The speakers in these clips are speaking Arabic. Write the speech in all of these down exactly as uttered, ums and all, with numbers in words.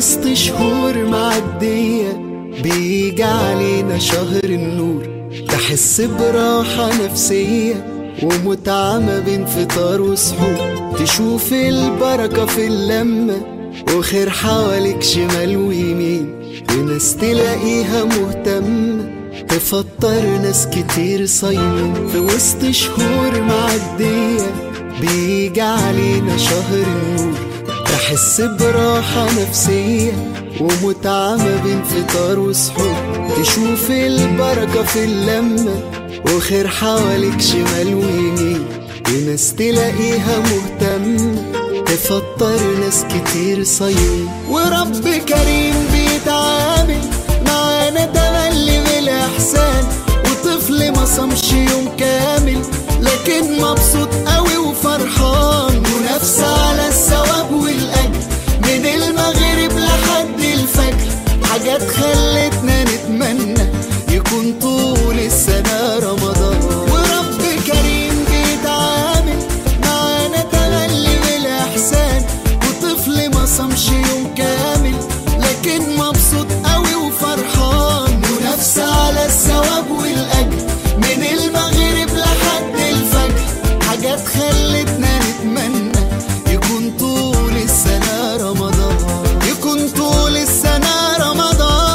وسط شهور معدية بيجي علينا شهر النور، تحس براحة نفسية ومتعة ما بين فطار وسحور، تشوف البركة في اللمة وخير حواليك شمال ويمين، وناس تلاقيها مهتمة تفطر ناس كتير صايمين. في وسط شهور معدية بيجي علينا شهر النور، تحس براحة نفسية ومتعة ما بين فطار وسحور، تشوف البركة في اللمة وخير حواليك شمال ويمين، وناس تلاقيها مهتمة تفطر ناس كتير صايمين. ورب كريم بيتعامل معانا تملي بالإحسان، وطفل ما صامش يوم كامل لكن مبسوط قوي وفرحان، ونفس على الثواب والأجر من المغرب لحد الفجر، حاجات خلتنا نتمنى يكون طول السنة رمضان. ورب كريم بيتعامل معانا تملي بالإحسان، وطفل ما صامش يوم كامل لكن مبسوط قوي وفرحان، ونفس على الثواب والأجر من المغرب لحد الفجر، حاجات خلتنا نتمنى يكون طول السنة رمضان، يكون طول السنة رمضان.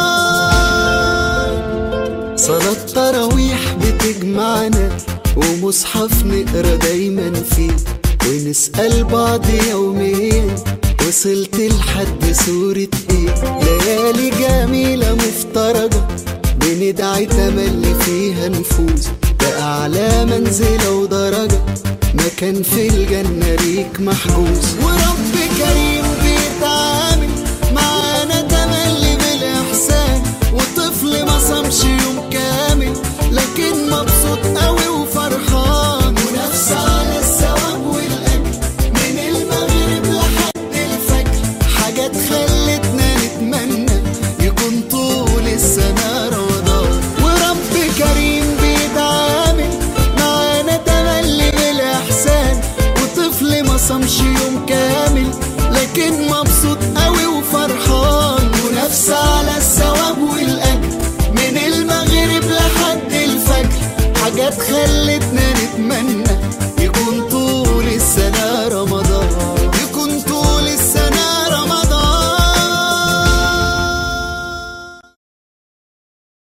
صلاة تراويح بتجمعنا ومصحف نقرا دايما فيه، ونسأل بعض يوميا وصلت لحد سورة ايه. ليالي جميلة مفترجة بندعي تملي فيها نفوز، بأعلى منزلة ودرجة مكان في الجنة ليك محجوز. ورب كريم بيتعامل معانا تملي بالإحسان، وطفل ما صامش يوم كامل لكن مبسوط قوي وفرحان، ونفس على الثواب والأجر من المغرب لحد الفجر، حاجات خلتنا نتمنى يكون طول السنة رمضان. ورب كريم بيتعامل معانا تملي بالإحسان، وطفل ما صامش يوم كامل لكن